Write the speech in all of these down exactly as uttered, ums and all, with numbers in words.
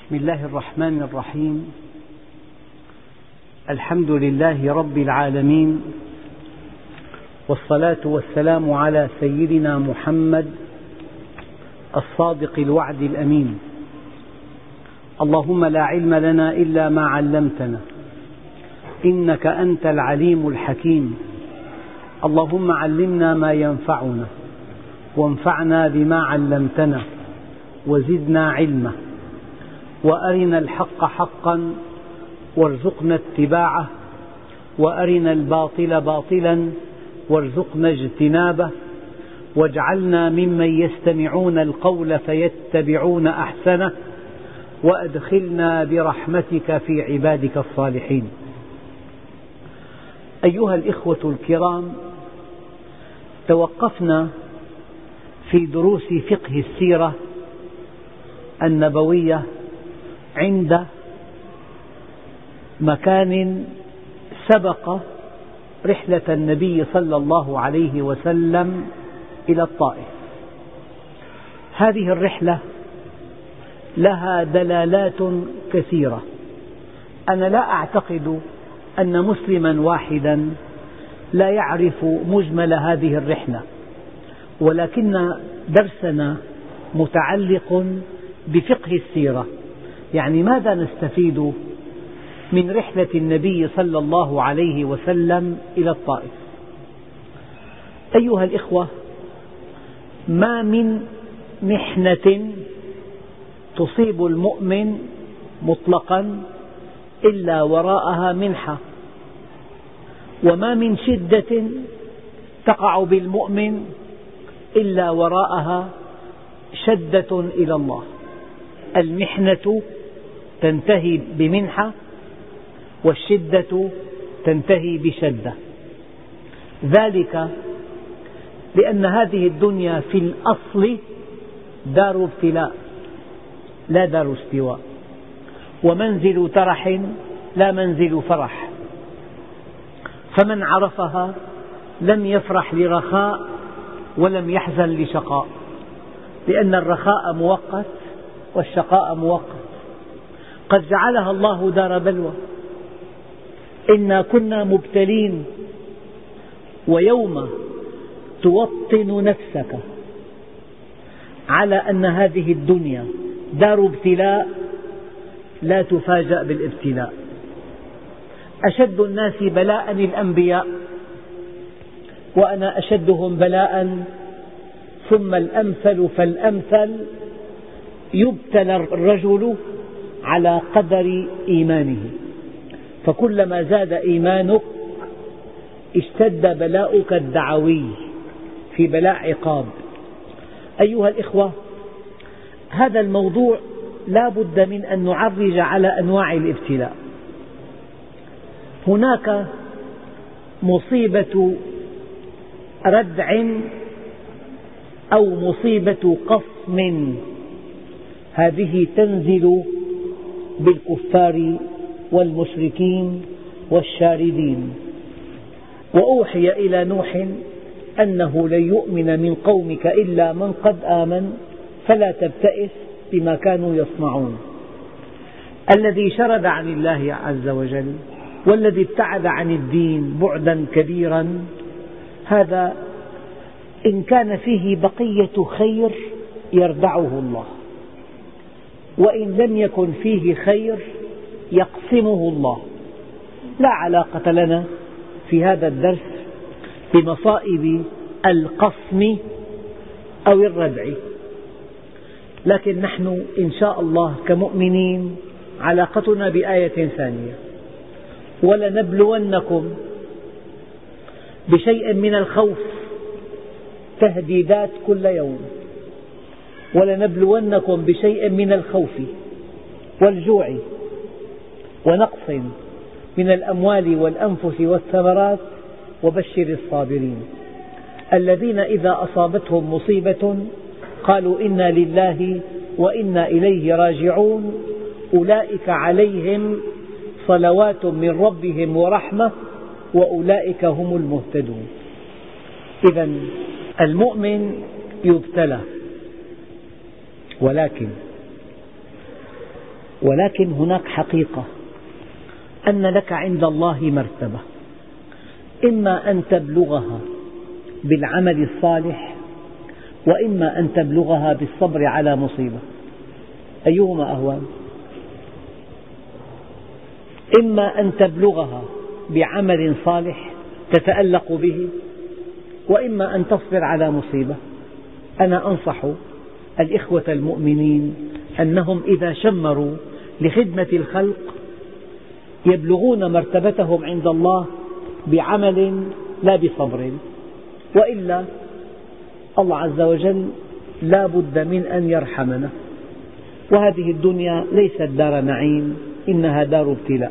بسم الله الرحمن الرحيم. الحمد لله رب العالمين، والصلاة والسلام على سيدنا محمد الصادق الوعد الأمين. اللهم لا علم لنا إلا ما علمتنا، إنك أنت العليم الحكيم. اللهم علمنا ما ينفعنا، وانفعنا بما علمتنا، وزدنا علما، وأرنا الحق حقا وارزقنا اتباعه، وأرنا الباطل باطلا وارزقنا اجتنابه، واجعلنا ممن يستمعون القول فيتبعون أحسنه، وأدخلنا برحمتك في عبادك الصالحين. أيها الإخوة الكرام، توقفنا في دروس فقه السيرة النبوية عند مكان سبق رحلة النبي صلى الله عليه وسلم إلى الطائف. هذه الرحلة لها دلالات كثيرة. أنا لا أعتقد أن مسلما واحدا لا يعرف مجمل هذه الرحلة، ولكن درسنا متعلق بفقه السيرة، يعني ماذا نستفيد من رحلة النبي صلى الله عليه وسلم إلى الطائف. أيها الإخوة، ما من محنة تصيب المؤمن مطلقا إلا وراءها منحة، وما من شدة تقع بالمؤمن إلا وراءها شدة إلى الله. المحنة تنتهي بمنحة، والشدة تنتهي بشدة، ذلك لأن هذه الدنيا في الأصل دار ابتلاء لا دار استواء، ومنزل ترح لا منزل فرح، فمن عرفها لم يفرح لرخاء ولم يحزن لشقاء، لأن الرخاء مؤقت والشقاء مؤقت. قد جعلها الله دار بلوى، إنا كنا مبتلين، ويوم توطن نفسك على أن هذه الدنيا دار ابتلاء لا تفاجأ بالابتلاء. أشد الناس بلاء الأنبياء، وأنا أشدهم بلاء، ثم الأمثل فالأمثل، يبتلى الرجل على قدر إيمانه، فكلما زاد إيمانك اشتد بلاؤك الدعوي، في بلاء عقاب. أيها الإخوة، هذا الموضوع لا بد من أن نعرج على أنواع الابتلاء. هناك مصيبة ردع أو مصيبة قصم، هذه تنزل بالكفار والمشركين والشاردين. وأوحي إلى نوح أنه لن يؤمن من قومك إلا من قد آمن فلا تبتئس بما كانوا يصنعون. الذي شرد عن الله عز وجل والذي ابتعد عن الدين بعدا كبيرا، هذا إن كان فيه بقية خير يردعه الله، وإن لم يكن فيه خير يقسمه الله. لا علاقة لنا في هذا الدرس بمصائب القسم أو الردع، لكن نحن إن شاء الله كمؤمنين علاقتنا بآية ثانية: ولنبلونكم بشيء من الخوف، تهديدات كل يوم، ولنبلونكم بشيء من الخوف والجوع ونقص من الأموال والأنفس والثمرات وبشر الصابرين الذين إذا أصابتهم مصيبة قالوا إنا لله وإنا إليه راجعون أولئك عليهم صلوات من ربهم ورحمة وأولئك هم المهتدون. إذن المؤمن يبتلى، ولكن ولكن هناك حقيقة أن لك عند الله مرتبة، إما أن تبلغها بالعمل الصالح، وإما أن تبلغها بالصبر على مصيبة. أيهما أهون؟ إما أن تبلغها بعمل صالح تتألق به، وإما أن تصبر على مصيبة. أنا أنصح الإخوة المؤمنين أنهم إذا شمروا لخدمة الخلق يبلغون مرتبتهم عند الله بعمل لا بصبر، وإلا الله عز وجل لا بد من أن يرحمنا، وهذه الدنيا ليست دار نعيم، إنها دار ابتلاء.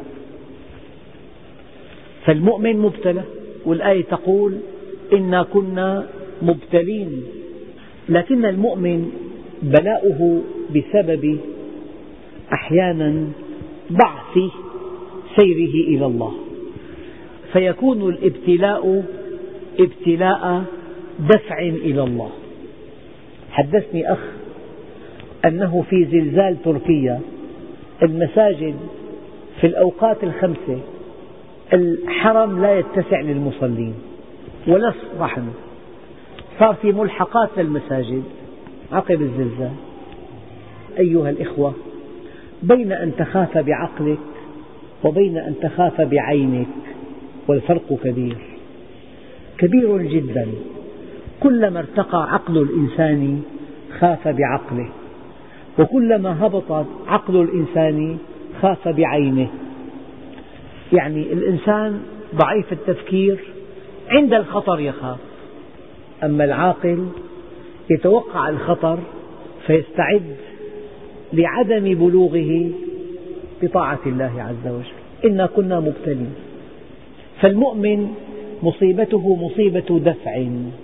فالمؤمن مبتلى، والآية تقول إنا كنا مبتلين، لكن المؤمن بلاؤه بسبب أحيانا ضعف سيره إلى الله، فيكون الابتلاء ابتلاء دفع إلى الله. حدثني أخ أنه في زلزال تركيا المساجد في الأوقات الخمسة الحرم لا يتسع للمصلين ولا رحم، صار في ملحقات للمساجد عقب الزلزال. أيها الإخوة، بين أن تخاف بعقلك وبين أن تخاف بعينك والفرق كبير كبير جدا. كلما ارتقى عقل الإنسان خاف بعقله، وكلما هبط عقل الإنسان خاف بعينه. يعني الإنسان ضعيف التفكير عند الخطر يخاف، أما العاقل يتوقع الخطر فيستعد لعدم بلوغه بطاعة الله عز وجل. إنا كنا مبتلين. فالمؤمن مصيبته مصيبة دفع،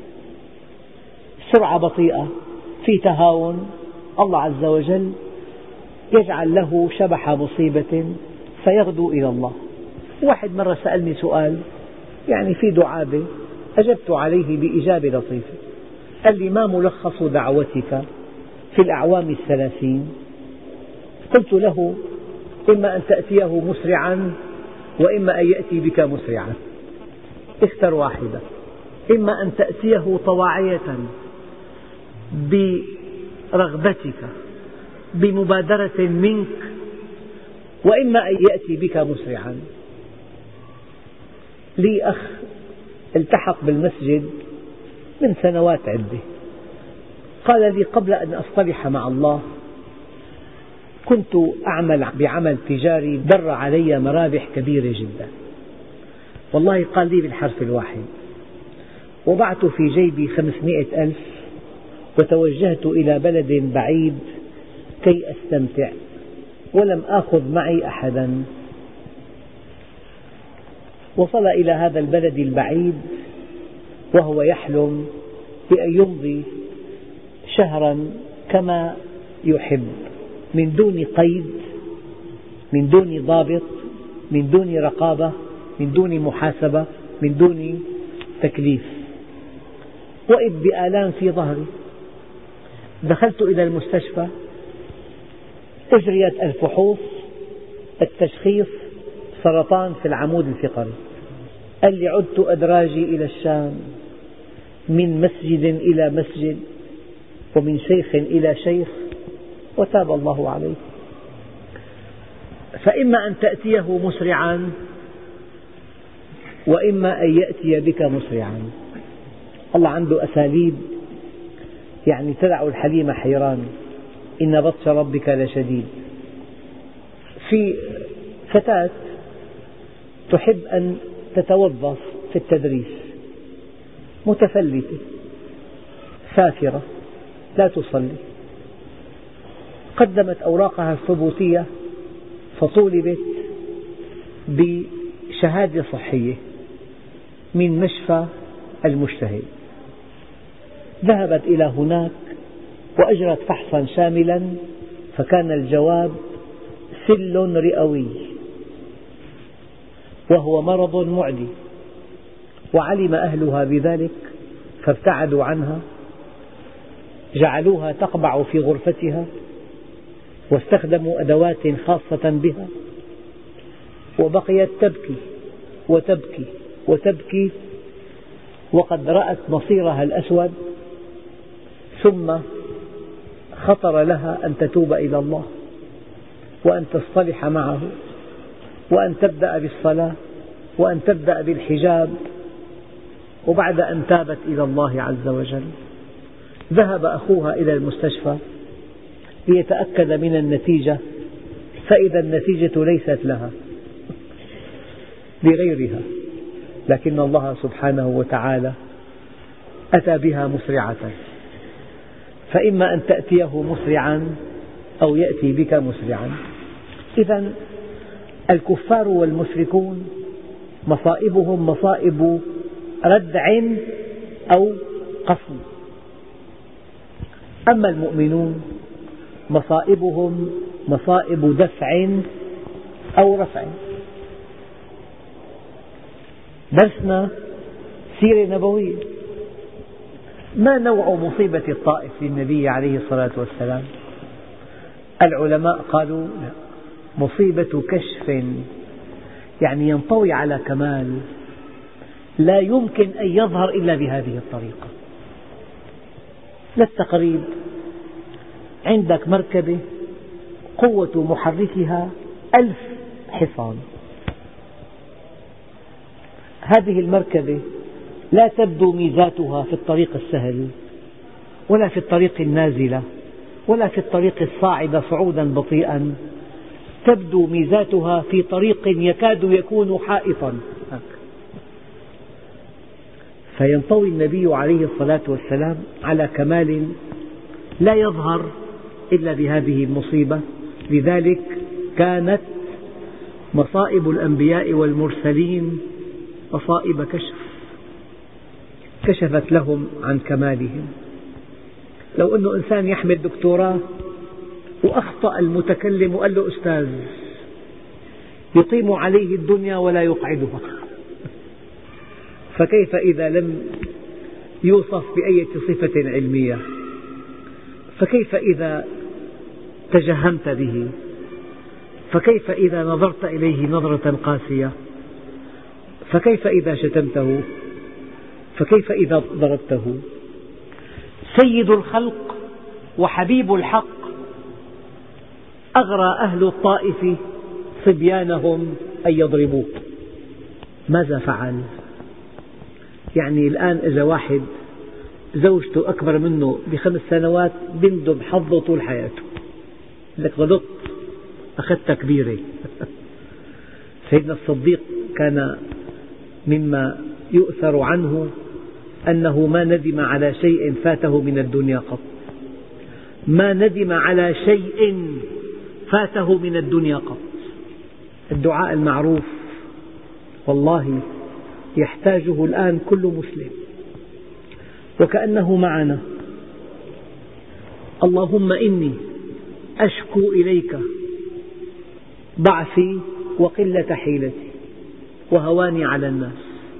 سرعة بطيئة، في تهاون، الله عز وجل يجعل له شبح مصيبة فيغدو إلى الله. واحد مرة سألني سؤال يعني في دعابة، أجبت عليه بإجابة لطيفة. قال لي: ما ملخص دعوتك في الأعوام الثلاثين؟ قلت له: إما أن تأتيه مسرعا، وإما أن يأتي بك مسرعا، اختر واحدة. إما أن تأتيه طواعية برغبتك بمبادرة منك، وإما أن يأتي بك مسرعا. لي أخ التحق بالمسجد من سنوات عدة، قال لي: قبل أن أصطلح مع الله كنت أعمل بعمل تجاري در علي مرابح كبيرة جدا، والله قال لي بالحرف الواحد، وضعت في جيبي خمسمائة ألف وتوجهت إلى بلد بعيد كي أستمتع، ولم آخذ معي أحدا. وصل إلى هذا البلد البعيد وهو يحلم بأن يمضي شهرا كما يحب، من دون قيد، من دون ضابط، من دون رقابة، من دون محاسبة، من دون تكليف. وإذ بآلام في ظهري، دخلت إلى المستشفى، أجريت الفحوص، التشخيص سرطان في العمود الفقري. قال لي: عدت أدراجي إلى الشام، من مسجد إلى مسجد، ومن شيخ إلى شيخ، وتاب الله عليه. فإما أن تأتيه مسرعا، وإما أن يأتي بك مسرعا. الله عنده أساليب يعني تدع الحليم حيران، إن بطش ربك لشديد. في فتاة تحب أن تتوظف في التدريس، متفلتة سافرة لا تصلي، قدمت أوراقها الثبوتية فطولبت بشهادة صحية من مشفى المجتهد. ذهبت إلى هناك وأجرت فحصا شاملا، فكان الجواب سل رئوي، وهو مرض معدي، وعلم أهلها بذلك فابتعدوا عنها، جعلوها تقبع في غرفتها واستخدموا أدوات خاصة بها، وبقيت تبكي وتبكي وتبكي وقد رأت مصيرها الأسود، ثم خطر لها أن تتوب إلى الله وأن تصطلح معه وأن تبدأ بالصلاة وأن تبدأ بالحجاب. وبعد أن تابت إلى الله عز وجل ذهب أخوها إلى المستشفى ليتأكد من النتيجة، فإذا النتيجة ليست لها لغيرها، لكن الله سبحانه وتعالى أتى بها مسرعة، فإما أن تأتيه مسرعا أو يأتي بك مسرعا. إذن الكفار والمشركون مصائبهم مصائب ردع أو قصم، أما المؤمنون مصائبهم مصائب دفع أو رفع. درسنا سيرة نبوية. ما نوع مصيبة الطائف للنبي عليه الصلاة والسلام؟ العلماء قالوا لا، مصيبة كشف، يعني ينطوي على كمال لا يمكن أن يظهر إلا بهذه الطريقة. للتقريب، عندك مركبة قوة محركها ألف حصان، هذه المركبة لا تبدو ميزاتها في الطريق السهل ولا في الطريق النازلة ولا في الطريق الصاعد صعودا بطيئا، تبدو ميزاتها في طريق يكاد يكون حائطا. فينطوي النبي عليه الصلاة والسلام على كمال لا يظهر إلا بهذه المصيبة. لذلك كانت مصائب الأنبياء والمرسلين مصائب كشف، كشفت لهم عن كمالهم. لو أن إنسان يحمل دكتوراه وأخطأ المتكلم وقال له أستاذ، يقيم عليه الدنيا ولا يقعدها، فكيف إذا لم يوصف بأي صفة علمية؟ فكيف إذا تجهمت به؟ فكيف إذا نظرت إليه نظرة قاسية؟ فكيف إذا شتمته؟ فكيف إذا ضربته؟ سيد الخلق وحبيب الحق أغرى أهل الطائف صبيانهم أن يضربوه. ماذا فعل؟ يعني الآن إذا واحد زوجته أكبر منه بخمس سنوات بندب حظه طول حياته، لك غلطت أخذت كبيرة. سيدنا الصديق كان مما يؤثر عنه أنه ما ندم على شيء فاته من الدنيا قط، ما ندم على شيء فاته من الدنيا قط. الدعاء المعروف والله يحتاجه الآن كل مسلم، وكأنه معنا. اللهم إني أشكو إليك ضعفي وقلة حيلتي وهواني على الناس،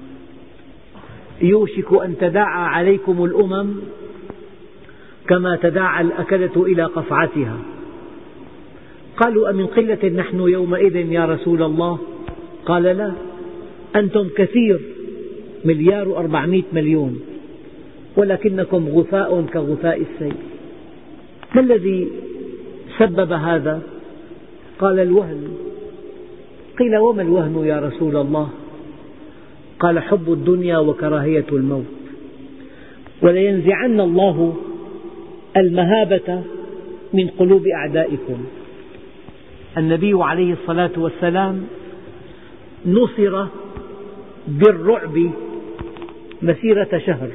يوشك أن تداعى عليكم الأمم كما تداعى الأكلة إلى قصعتها. قالوا أمن قلة نحن يومئذ يا رسول الله؟ قال لا، أنتم كثير، مليار وأربعمائة مليون، ولكنكم غثاء كغثاء السيل. ما الذي سبب هذا؟ قال الوهن. قيل وما الوهن يا رسول الله؟ قال حب الدنيا وكراهية الموت، ولينزعن الله المهابة من قلوب أعدائكم. النبي عليه الصلاة والسلام نصر بالرعب مسيرة شهر،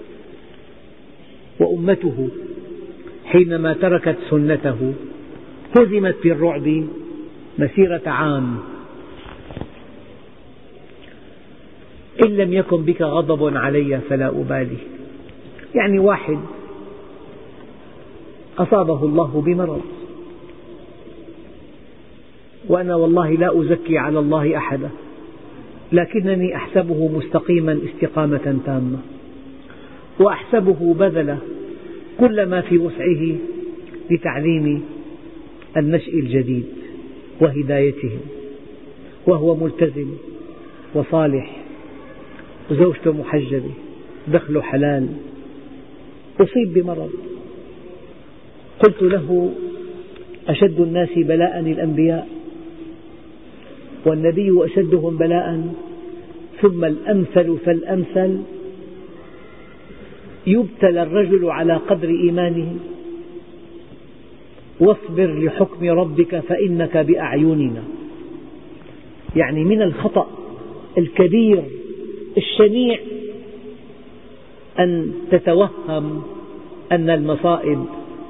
وأمته حينما تركت سنته هزمت بالرعب مسيرة عام. إن لم يكن بك غضب علي فلا أبالي. يعني واحد أصابه الله بمرض، وأنا والله لا أزكي على الله أحدا، لكنني أحسبه مستقيما استقامة تامة، وأحسبه بذل كل ما في وسعه لتعليم النشء الجديد وهدايتهم، وهو ملتزم وصالح وزوجته محجبة دخله حلال، أصيب بمرض. قلت له: أشد الناس بلاء الأنبياء، والنبي أشدهم بلاء، ثم الأمثل فالأمثل، يبتلى الرجل على قدر إيمانه. واصبر لحكم ربك فإنك بأعيننا. يعني من الخطأ الكبير الشنيع أن تتوهم أن المصائب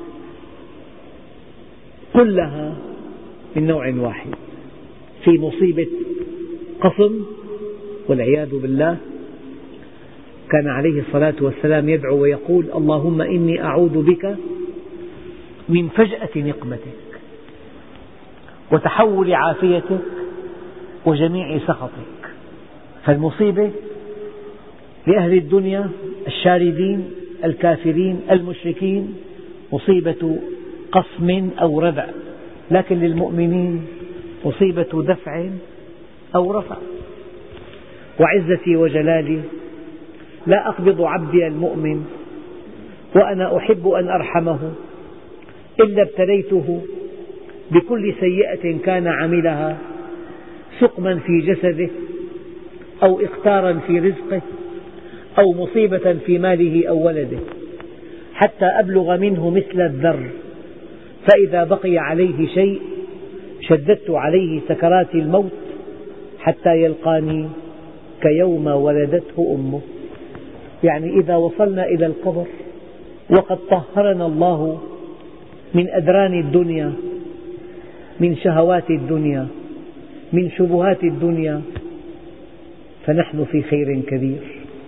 كلها من نوع واحد. في مصيبة قسم والعياذ بالله، كان عليه الصلاة والسلام يدعو ويقول: اللهم إني أعوذ بك من فجأة نقمتك وتحول عافيتك وجميع سخطك. فالمصيبة لأهل الدنيا الشاردين الكافرين المشركين مصيبة قسم أو ردع، لكن للمؤمنين مصيبة دفع أو رفع. وعزتي وجلالي لا أقبض عبدي المؤمن وأنا أحب أن أرحمه إلا ابتليته بكل سيئة كان عملها، سقما في جسده أو إقتارا في رزقه أو مصيبة في ماله أو ولده، حتى أبلغ منه مثل الذر، فإذا بقي عليه شيء شددت عليه سكرات الموت حتى يلقاني كيوم ولدته أمه. يعني إذا وصلنا إلى القبر وقد طهرنا الله من أدران الدنيا، من شهوات الدنيا، من شبهات الدنيا، فنحن في خير كبير.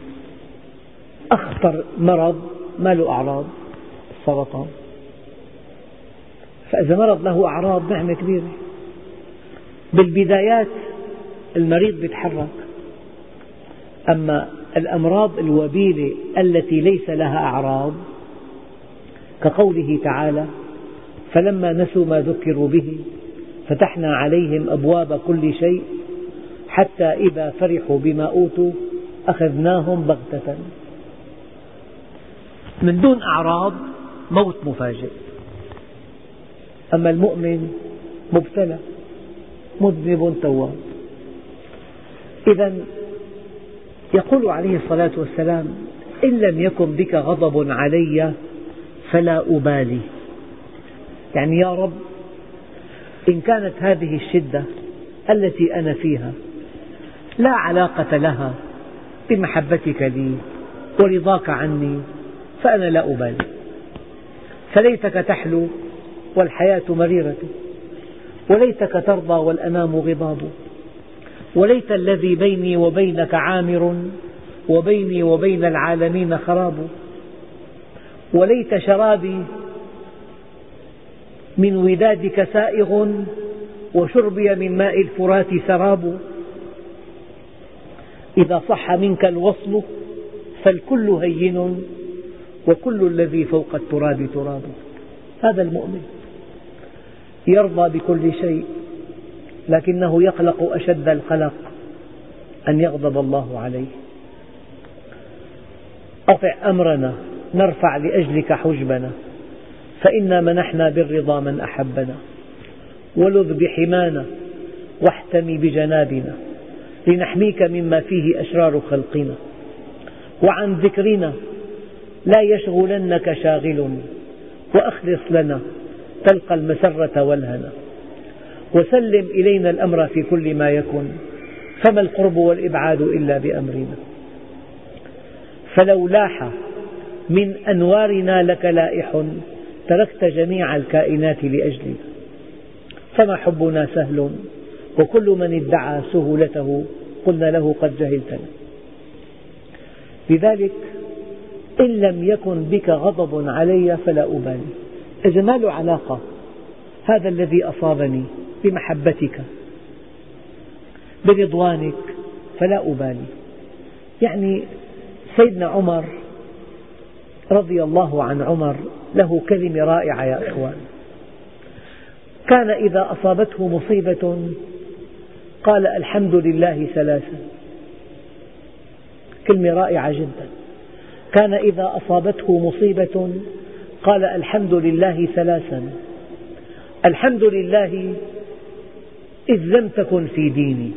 أخطر مرض ما له أعراض السرطان، فإذا مرض له أعراض نعمة كبيرة. بالبدايات المريض يتحرك، أما الأمراض الوبيلة التي ليس لها أعراض كقوله تعالى: فلما نسوا ما ذكروا به فتحنا عليهم أبواب كل شيء حتى إذا فرحوا بما أوتوا أخذناهم بغتة. من دون أعراض موت مفاجئ. أما المؤمن مبتلى مذنب تواب. إذا يقول عليه الصلاة والسلام: إن لم يكن بك غضب علي فلا أبالي. يعني يا رب، إن كانت هذه الشدة التي أنا فيها لا علاقة لها بمحبتك لي ورضاك عني فأنا لا أبالي. فليتك تحلو والحياة مريرة، وليتك ترضى والأنام غضاب، وليت الذي بيني وبينك عامر وبيني وبين العالمين خراب، وليت شرابي من ودادك سائغ وشربي من ماء الفرات سراب. إذا صح منك الوصل فالكل هين وكل الذي فوق التراب تراب. هذا المؤمن يرضى بكل شيء، لكنه يقلق أشد القلق أن يغضب الله عليه. أطع أمرنا نرفع لأجلك حجبنا، فإنا منحنا بالرضا من أحبنا، ولذ بحمانا واحتمي بجنابنا، لنحميك مما فيه أشرار خلقنا، وعن ذكرنا لا يشغلنك شاغل، وأخلص لنا تلقى المسرة والهنا، وسلم إلينا الأمر في كل ما يكن، فما القرب والإبعاد إلا بأمرنا. فلو لاح من أنوارنا لك لائح، تركت جميع الكائنات لأجلنا، فما حبنا سهل، وكل من ادعى سهولته قلنا له قد جهلتنا. لذلك إن لم يكن بك غضب علي فلا أبالي. إذا ما له علاقة هذا الذي أصابني بمحبتك برضوانك فلا أبالي. يعني سيدنا عمر رضي الله عن عمر له كلمة رائعة يا إخوان. كان إذا أصابته مصيبة قال الحمد لله ثلاثا، كلمة رائعة جدا. كان إذا أصابته مصيبة قال الحمد لله ثلاثا، الحمد لله إذ لم تكن في ديني،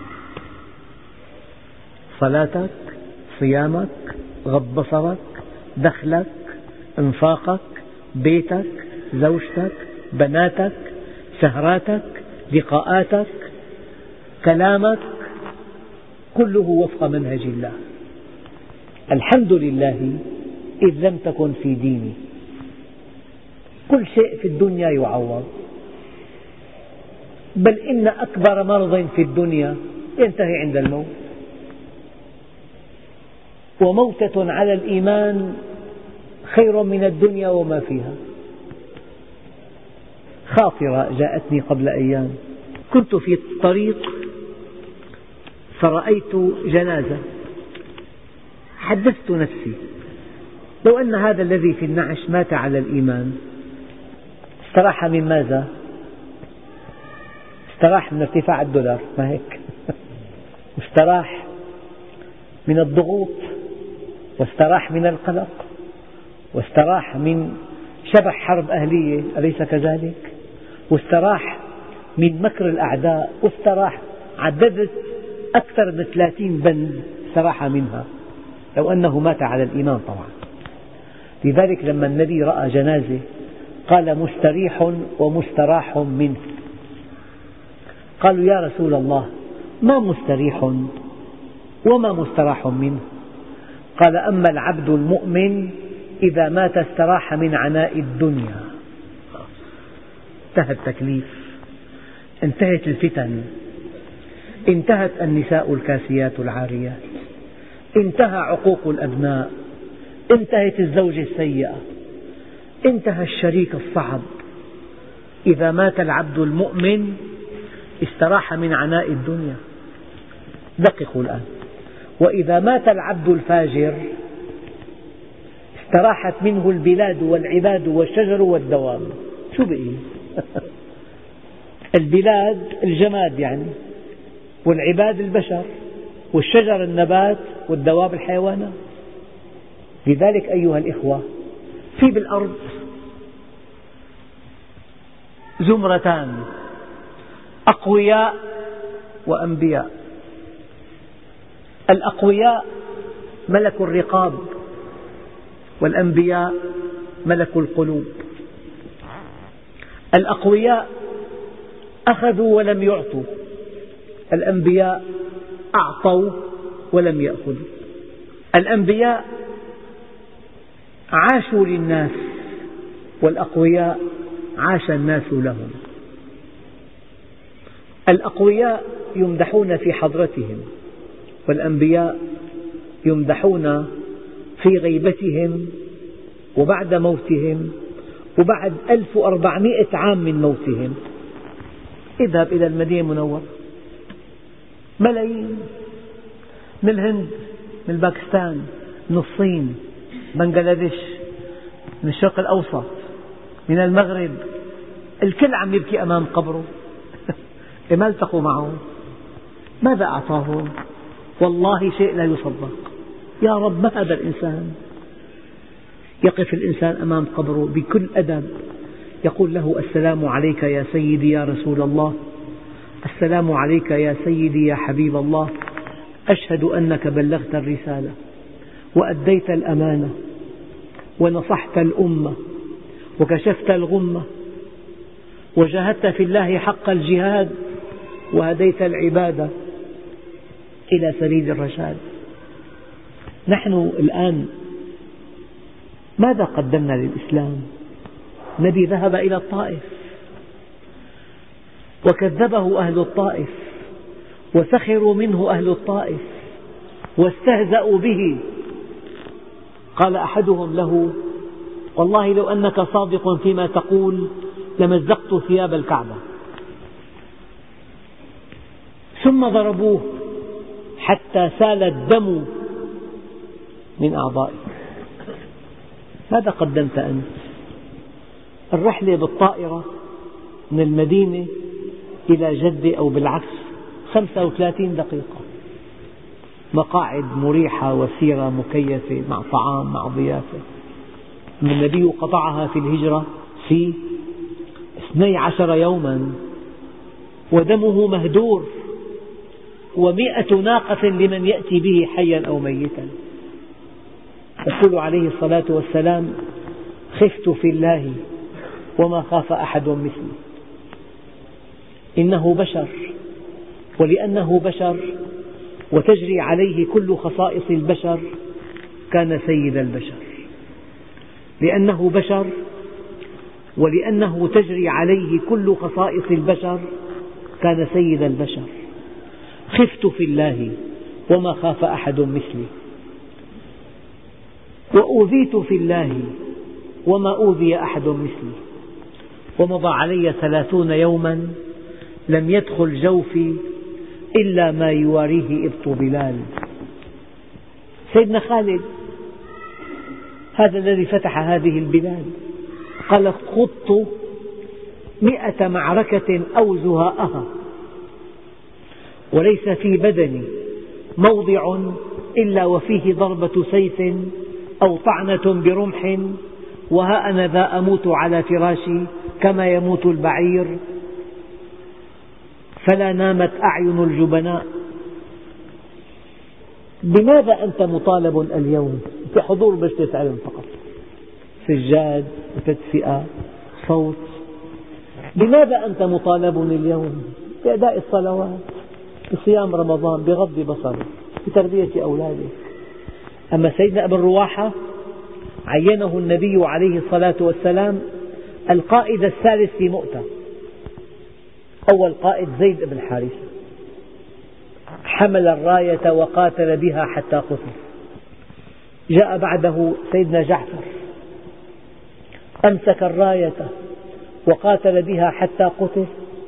صلاتك، صيامك، غض بصرك، دخلك، انفاقك، بيتك، زوجتك، بناتك، سهراتك، لقاءاتك، كلامك، كله وفق منهج الله. الحمد لله إذ لم تكن في ديني. كل شيء في الدنيا يعوض، بل إن أكبر مرض في الدنيا ينتهي عند الموت، وموتة على الإيمان خير من الدنيا وما فيها. خاطرة جاءتني قبل أيام، كنت في الطريق فرأيت جنازة، حدثت نفسي لو أن هذا الذي في النعش مات على الإيمان استراح من ماذا؟ استراح من ارتفاع الدولار، ما هيك؟ واستراح من الضغوط، واستراح من القلق، واستراح من شبح حرب أهلية، أليس كذلك؟ واستراح من مكر الأعداء، واستراح، عددت أكثر من ثلاثين بند استراح منها، لو أنه مات على الإيمان طبعا. لذلك لما النبي رأى جنازة قال مستريح ومستراح منه. قالوا يا رسول الله ما مستريح وما مستراح منه؟ قال أما العبد المؤمن إذا مات استراح من عناء الدنيا، انتهى التكليف، انتهت الفتن، انتهت النساء الكاسيات العاريات، انتهى عقوق الأبناء، انتهت الزوجة السيئة، انتهى الشريك الصعب. إذا مات العبد المؤمن استراح من عناء الدنيا. دققوا الآن، وإذا مات العبد الفاجر استراحت منه البلاد والعباد والشجر والدواب. شو بقي؟ البلاد الجماد يعني، والعباد البشر، والشجر النبات، والدواب الحيوانات. لذلك أيها الإخوة، في بالأرض زمرتان، أقوياء وأنبياء. الأقوياء ملك الرقاب، والأنبياء ملك القلوب. الأقوياء أخذوا ولم يعطوا، الأنبياء أعطوا ولم يأخذوا. الأنبياء عاشوا للناس، والأقوياء عاش الناس لهم. الأقوياء يمدحون في حضرتهم، والأنبياء يمدحون في غيبتهم وبعد موتهم وبعد ألف وأربعمائة عام من موتهم. اذهب إلى المدينة المنورة، ملايين من الهند، من باكستان، من الصين، بنغلاديش، من الشرق الأوسط، من المغرب، الكل عم يبكي أمام قبره. ما التقوا معه؟ ماذا أعطاهم؟ والله شيء لا يصدق. يا رب، ما هذا الإنسان؟ يقف الإنسان أمام قبره بكل أدب، يقول له السلام عليك يا سيدي يا رسول الله، السلام عليك يا سيدي يا حبيب الله، أشهد أنك بلغت الرسالة وأديت الأمانة ونصحت الأمة وكشفت الغمة وجاهدت في الله حق الجهاد وهديت العبادة إلى سبيل الرشاد. نحن الآن ماذا قدمنا للإسلام؟ النبي ذهب إلى الطائف وكذبه أهل الطائف وسخروا منه أهل الطائف واستهزأوا به. قال أحدهم له والله لو أنك صادق فيما تقول لمزقت ثياب الكعبة. ثم ضربوه حتى سال الدم من أعضائه. ماذا قدمت أنت؟ الرحلة بالطائرة من المدينة إلى جدة أو بالعكس خمسة وثلاثين دقيقة، مقاعد مريحة وسيرة مكيفة مع طعام مع ضيافة. النبي قطعها في الهجرة في اثني عشر يوما ودمه مهدور، ومئة ناقة لمن يأتي به حيا أو ميتا. يقول عليه الصلاة والسلام: خفت في الله وما خاف أحد مثلي. إنه بشر، ولأنه بشر وتجري عليه كل خصائص البشر كان سيد البشر. لأنه بشر ولأنه تجري عليه كل خصائص البشر كان سيد البشر. خفت في الله وما خاف أحد مثلي، وأوذيت في الله وما أوذي أحد مثلي، ومضى علي ثلاثون يوما لم يدخل جوفي إلا ما يواريه إبط بلال. سيدنا خالد هذا الذي فتح هذه البلاد قال: خضت مئة معركة أو زهاءها، وليس في بدني موضع إلا وفيه ضربة سيف أو طعنة برمح، وها أنا ذا أموت على فراشي كما يموت البعير، فلا نامت أعين الجبناء. بماذا أنت مطالب اليوم؟ بحضور مجلس علم فقط، سجاد وتدفئة صوت. بماذا أنت مطالب اليوم؟ بأداء الصلوات، بصيام رمضان، بغض بصرك، بتربية أولادك. أما سيدنا ابن رواحة عينه النبي عليه الصلاة والسلام القائد الثالث في مؤتة. أول قائد زيد بن حارثة، حمل الراية وقاتل بها حتى قتل. جاء بعده سيدنا جعفر، أمسك الراية وقاتل بها حتى قتل.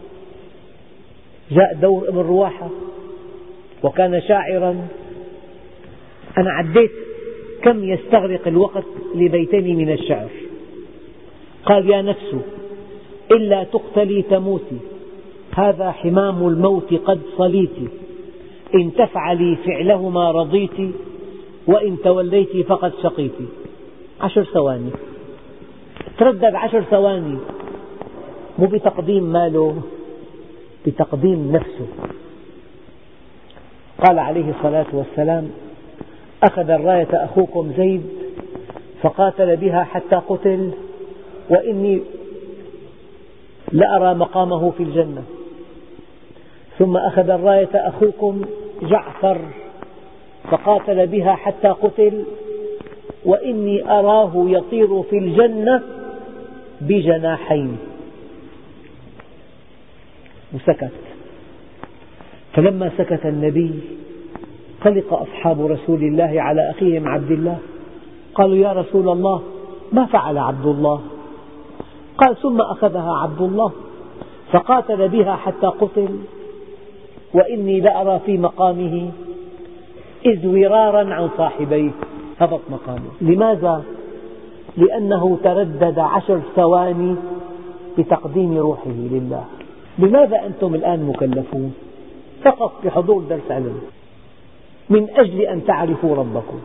جاء دور ابن رواحة وكان شاعرا. أنا عديت كم يستغرق الوقت لبيتين من الشعر. قال: يا نفس إلا تقتلي تموتي، هذا حمام الموت قد صليت، إن تفعلي فعلهما رضيت، وإن توليت فقد شقيت. عشر ثواني، تردد عشر ثواني، مو بتقديم ماله، بتقديم نفسه. قال عليه الصلاة والسلام: أخذ الراية أخوكم زيد فقاتل بها حتى قتل، وإني لأرى مقامه في الجنة. ثم أخذ الراية أخوكم جعفر فقاتل بها حتى قتل، وإني أراه يطير في الجنة بجناحين. وسكت. فلما سكت النبي قلق أصحاب رسول الله على أخيهم عبد الله، قالوا: يا رسول الله، ما فعل عبد الله؟ قال: ثم أخذها عبد الله فقاتل بها حتى قتل، وإني لأرى في مقامه إزورارا عن صاحبيه، هبط مقامه. لماذا؟ لأنه تردد عشر ثواني بتقديم روحه لله. لماذا أنتم الآن مكلفون؟ فقط بحضور درس علم من أجل أن تعرفوا ربكم.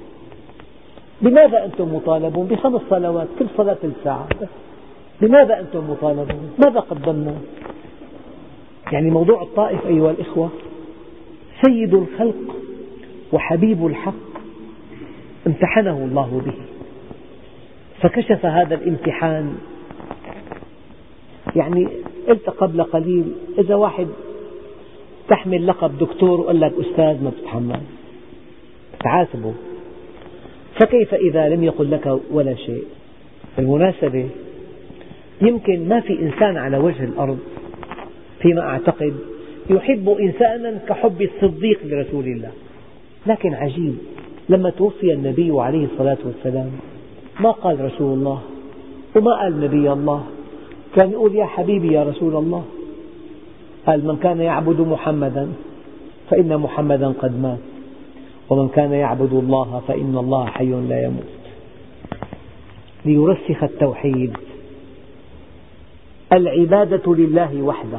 لماذا أنتم مطالبون بخمس صلوات كل صلاة ثلث ساعة؟ لماذا أنتم مطالبون؟ ماذا قدمنا؟ يعني موضوع الطائف أيها الإخوة، سيد الخلق وحبيب الحق امتحنه الله به، فكشف هذا الامتحان. يعني قلت قبل قليل: إذا واحد تحمل لقب دكتور وقال لك أستاذ ما بتتحمل، تعاتبه، فكيف إذا لم يقل لك ولا شيء؟ بالمناسبة يمكن ما في إنسان على وجه الأرض فيما أعتقد يحب إنسانا كحب الصديق لرسول الله. لكن عجيب، لما توفي النبي عليه الصلاة والسلام ما قال رسول الله وما قال نبي الله، كان يقول: يا حبيبي يا رسول الله. قال: من كان يعبد محمدا فإن محمدا قد مات، ومن كان يعبد الله فإن الله حي لا يموت. ليرسخ التوحيد العبادة لله وحده،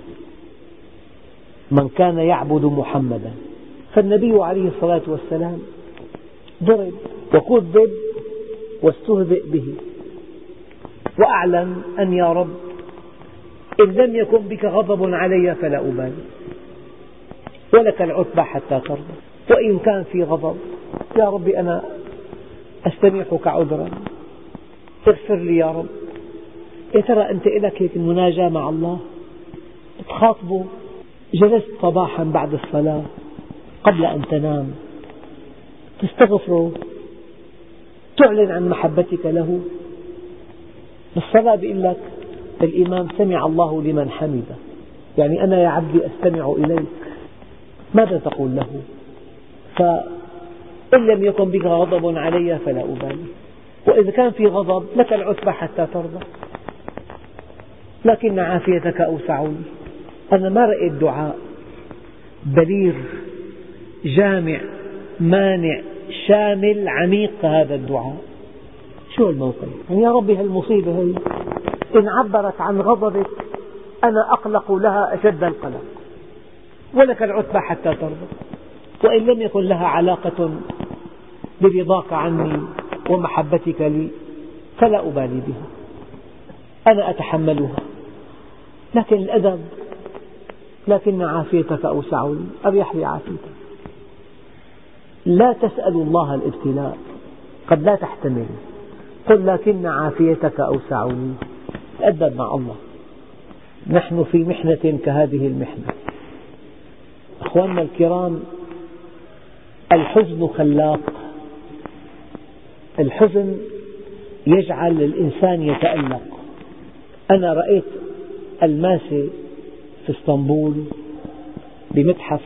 من كان يعبد محمدا. فالنبي عليه الصلاة والسلام ضرب وكذب واستهزئ به، وأعلن أن يا رب إن لم يكن بك غضب علي فلا أبالي، ولك العتبى حتى ترضى، وإن كان في غضب يا رب أنا أستميحك عذرا، اغفر لي يا رب. يا ترى أنت لك هيك مناجاة مع الله، تخاطبه، جلست صباحا بعد الصلاة قبل أن تنام تستغفره، تعلن عن محبتك له. بالصلاة بيقول لك الإمام سمع الله لمن حمده، يعني أنا يا عبدي أستمع إليك، ماذا تقول له؟ فإن لم يكن بك غضب علي فلا أبالي، وإذا كان في غضب لك العتبى حتى ترضى، لكن عافيتك أوسع لي. أنا ما رأيت دعاء بليغ جامع مانع شامل عميق كهذا الدعاء. شو الموقف؟ يعني يا ربي هالمصيبة هي إن عبرت عن غضبك أنا أقلق لها أشد القلق، ولك العتبى حتى ترضى، وإن لم يكن لها علاقة برضاك عني ومحبتك لي فلا أبالي بها، أنا أتحملها، لكن الأدب لكن عافيتك أوسع لي، أريح لي عافيتك. لا تسأل الله الابتلاء، قد لا تحتمل، قل لكن عافيتك أوسع لي. تأدب مع الله. نحن في محنة كهذه المحنة. أخواننا الكرام، الحزن خلاق، الحزن يجعل الإنسان يتألق. أنا رأيت ألماسة في اسطنبول بمتحف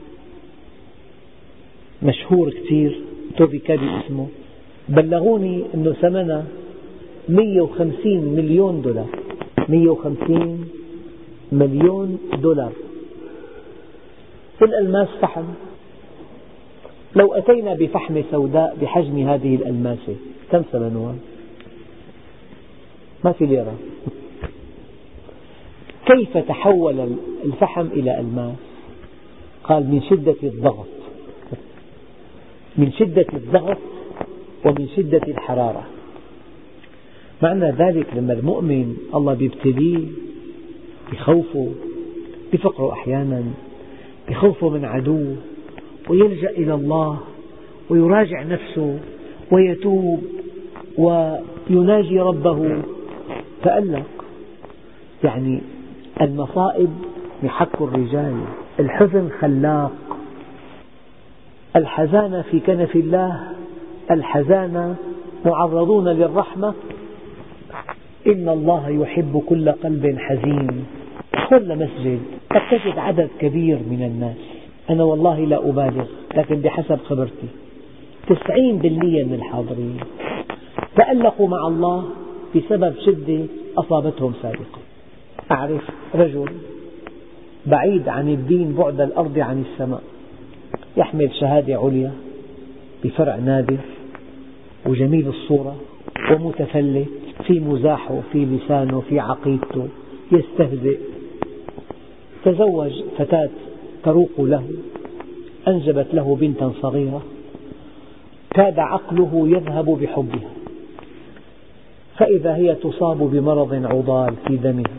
مشهور كثير توفيكادي اسمه، بلغوني أنه ثمنها مئة وخمسين مليون دولار، مئة وخمسين مليون دولار. الألماس فحم، لو أتينا بفحمة سوداء بحجم هذه الألماسة كم ثمنها؟ ما في ليرة. كيف تحول الفحم إلى ألماس؟ قال من شدة الضغط، من شدة الضغط ومن شدة الحرارة. معنى ذلك لما المؤمن الله بيبتليه بخوفه، بفقره أحيانا، بخوفه من عدو، ويلجأ إلى الله ويراجع نفسه ويتوب ويناجي ربه، تألق. يعني المصائب محك الرجال، الحزن خلاق. الحزانة في كنف الله، الحزانة معرضون للرحمة. إن الله يحب كل قلب حزين. ادخل مسجد قد تجد عدد كبير من الناس، أنا والله لا أبالغ لكن بحسب خبرتي تسعين بالمئة من الحاضرين تألقوا مع الله بسبب شدة أصابتهم سابقا. أعرف رجل بعيد عن الدين بعد الأرض عن السماء، يحمل شهادة عليا بفرع نادر وجميل الصورة ومتفلت في مزاحه في لسانه في عقيدته، يستهزئ. تزوج فتاة تروق له، أنجبت له بنتا صغيرة، كاد عقله يذهب بحبها، فإذا هي تصاب بمرض عضال في دمها.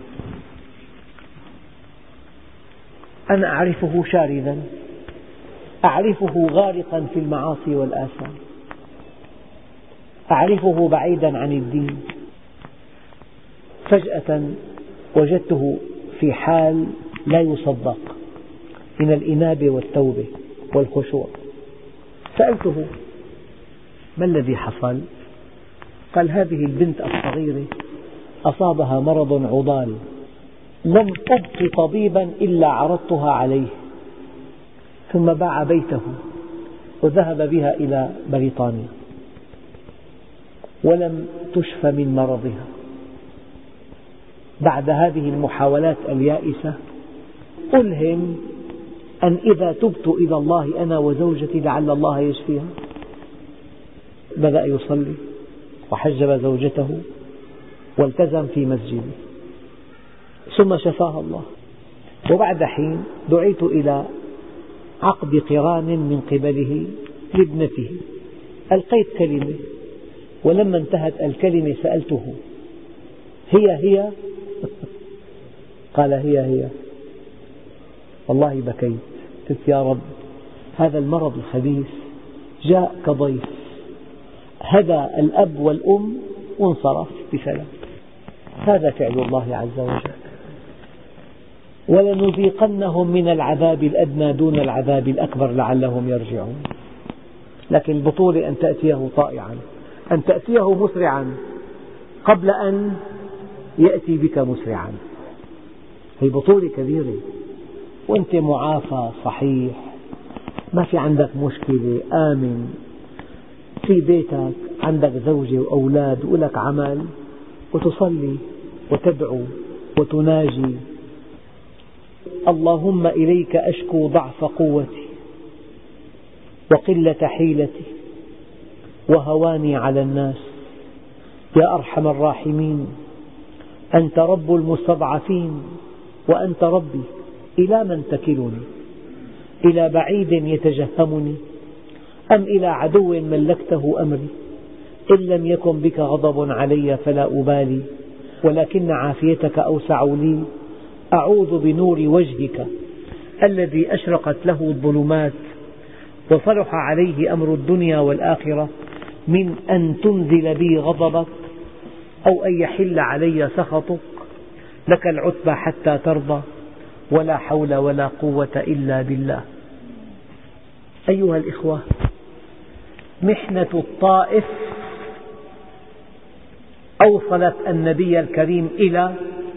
أنا أعرفه شاردا، أعرفه غارقا في المعاصي والآثام، أعرفه بعيدا عن الدين. فجأة وجدته في حال لا يصدق من الإنابة والتوبة والخشوع. سألته ما الذي حصل؟ قال هذه البنت الصغيرة أصابها مرض عضال، لم أبق طبيبا إلا عرضتها عليه، ثم باع بيته وذهب بها إلى بريطانيا ولم تشفى من مرضها. بعد هذه المحاولات اليائسة ألهم أن إذا تبت إلى الله أنا وزوجتي لعل الله يشفيها. بدأ يصلي وحجب زوجته والتزم في مسجده. ثم شفاها الله. وبعد حين دعيت إلى عقد قران من قبله لابنته، ألقيت كلمة، ولما انتهت الكلمة سألته: هي هي؟ قال: هي هي. والله بكيت، قلت: يا رب، هذا المرض الخبيث جاء كضيف، هدى الأب والأم وانصرف بسلام. هذا فعل الله عز وجل. ولنذيقنهم من العذاب الأدنى دون العذاب الأكبر لعلهم يرجعون. لكن البطولة أن تأتيه طائعا، أن تأتيه مسرعا قبل أن يأتي بك مسرعا. هي بطولة كبيرة، وأنت معافى صحيح، ما في عندك مشكلة، آمن في بيتك، عندك زوجة وأولاد ولك عمل، وتصلي وتدعو وتناجي: اللهم إليك أشكو ضعف قوتي وقلة حيلتي وهواني على الناس يا أرحم الراحمين، أنت رب المستضعفين وأنت ربي، إلى من تكلني؟ إلى بعيد يتجهمني أم إلى عدو ملكته أمري؟ إن لم يكن بك غضب علي فلا أبالي، ولكن عافيتك أوسع لي. أعوذ بنور وجهك الذي أشرقت له الظلمات وصلح عليه أمر الدنيا والآخرة من أن تنزل بي غضبك أو أن يحل علي سخطك. لك العتبى حتى ترضى، ولا حول ولا قوة إلا بالله. أيها الإخوة، محنة الطائف أوصلت النبي الكريم إلى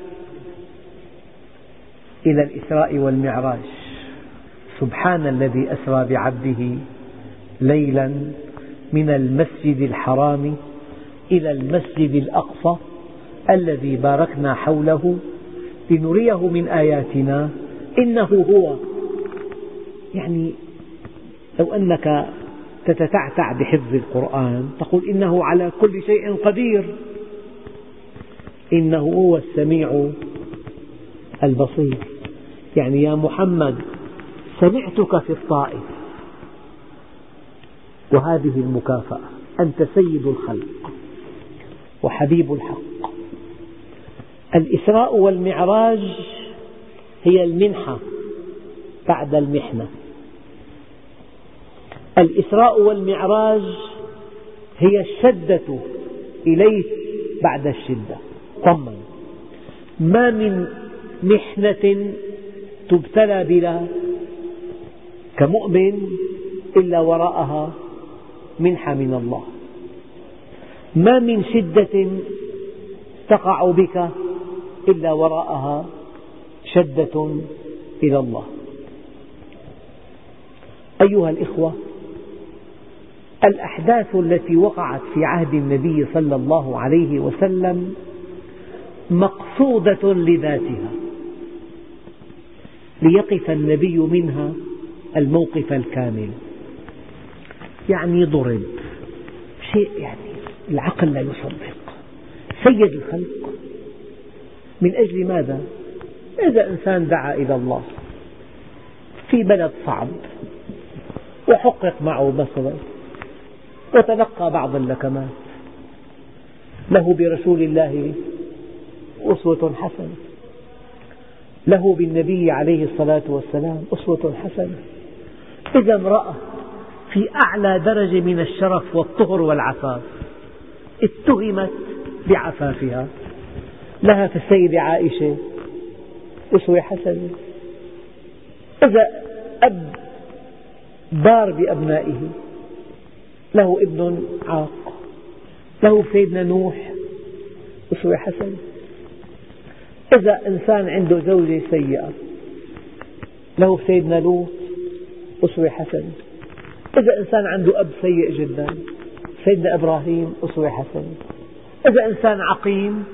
إلى الإسراء والمعراج. سبحان الذي أسرى بعبده ليلا من المسجد الحرام إلى المسجد الأقصى الذي باركنا حوله لنريه من آياتنا إنه هو. يعني لو أنك تتتعتع بحفظ القرآن تقول: إنه على كل شيء قدير، إنه هو السميع البصير. يعني يا محمد، سمعتك في الطائف، وهذه المكافأة، أنت سيد الخلق وحبيب الحق. الإسراء والمعراج هي المنحة بعد المحنة. الإسراء والمعراج هي الشدة إليه بعد الشدة. طمن، ما من محنة تبتلى بها كمؤمن إلا وراءها منحة من الله. ما من شدة تقع بك إلا وراءها شدة إلى الله. أيها الإخوة، الأحداث التي وقعت في عهد النبي صلى الله عليه وسلم مقصودة لذاتها، ليقف النبي منها الموقف الكامل. يعني ضرب شيء يعني العقل لا يصدق، سيد الخلق. من أجل ماذا؟ إذا إنسان دعا إلى الله في بلد صعب وحقق معه مثلا وتلقى بعض اللكمات، له برسول الله أسوة حسنة، له بالنبي عليه الصلاة والسلام أسوة حسنة. إذا امرأة في أعلى درجة من الشرف والطهر والعفاف اتهمت بعفافها، لها في السيدة عائشة أسوة حسنة. إذا أب بار بأبنائه، له ابن عاق، له سيدنا نوح أسوة حسنة. إذا إنسان عنده زوجة سيئة، له سيدنا لوط أسوة حسنة. إذا إنسان عنده أب سيء جدا، سيدنا إبراهيم أسوة حسنة. إذا إنسان عقيم،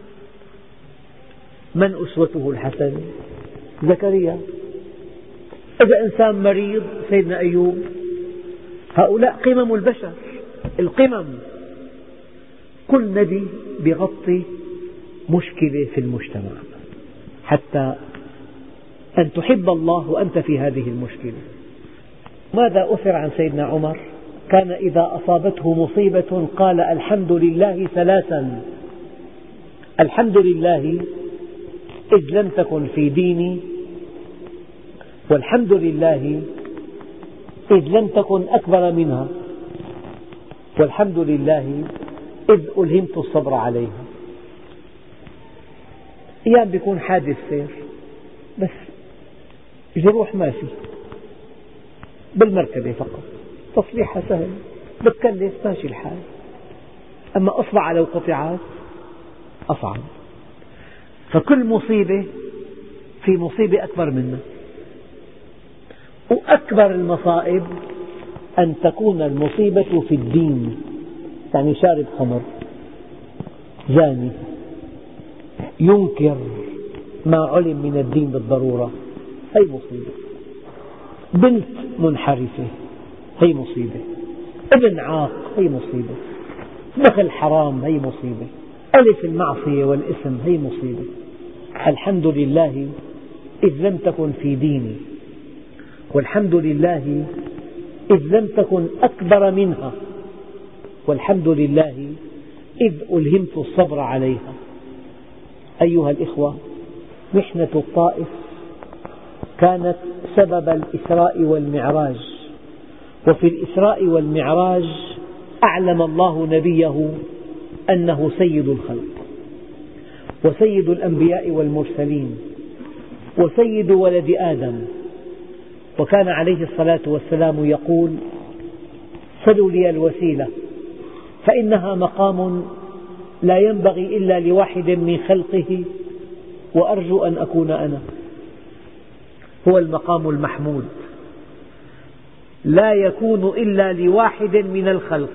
من أسوته الحسنة؟ زكريا. إذا إنسان مريض، سيدنا أيوب. هؤلاء قمم البشر، القمم. كل نبي بيغطي مشكلة في المجتمع. حتى أن تحب الله وأنت في هذه المشكلة. ماذا أثر عن سيدنا عمر؟ كان إذا أصابته مصيبة قال الحمد لله ثلاثا: الحمد لله إذ لم تكن في ديني، والحمد لله إذ لم تكن أكبر منها، والحمد لله إذ ألهمت الصبر عليها. أيام بيكون حادث سير بس جروح ما في، بالمركبة فقط تصليحها سهل، بتكلف ماشي الحال. أما أصبع لو قطعت أصعب. فكل مصيبة في مصيبة أكبر منها، وأكبر المصائب أن تكون المصيبة في الدين، يعني شارب خمر، زاني، ينكر ما علم من الدين بالضرورة، هي مصيبة. بنت منحرفة، هي مصيبة. ابن عاق، هي مصيبة. دخل حرام، هي مصيبة. ألف المعصية والإثم، هي مصيبة. الحمد لله إذ لم تكن في ديني، والحمد لله إذ لم تكن أكبر منها، والحمد لله إذ ألهمت الصبر عليها. أيها الإخوة، محنة الطائف كانت سبب الإسراء والمعراج، وفي الإسراء والمعراج أعلم الله نبيه أنه سيد الخلق وسيد الأنبياء والمرسلين وسيد ولد آدم. وكان عليه الصلاة والسلام يقول: سلوا لي الوسيلة فإنها مقام لا ينبغي إلا لواحد من خلقه وأرجو أن أكون أنا. هو المقام المحمود، لا يكون إلا لواحد من الخلق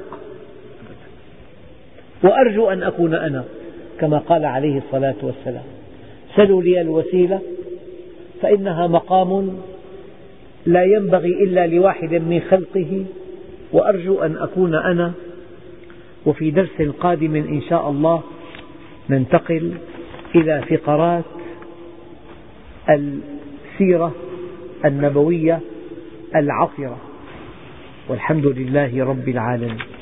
وأرجو أن أكون أنا، كما قال عليه الصلاة والسلام: سلوا لي الوسيلة فإنها مقام لا ينبغي إلا لواحد من خلقه وأرجو أن أكون أنا. وفي درس قادم إن شاء الله ننتقل إلى فقرات السيرة النبوية العطرة، والحمد لله رب العالمين.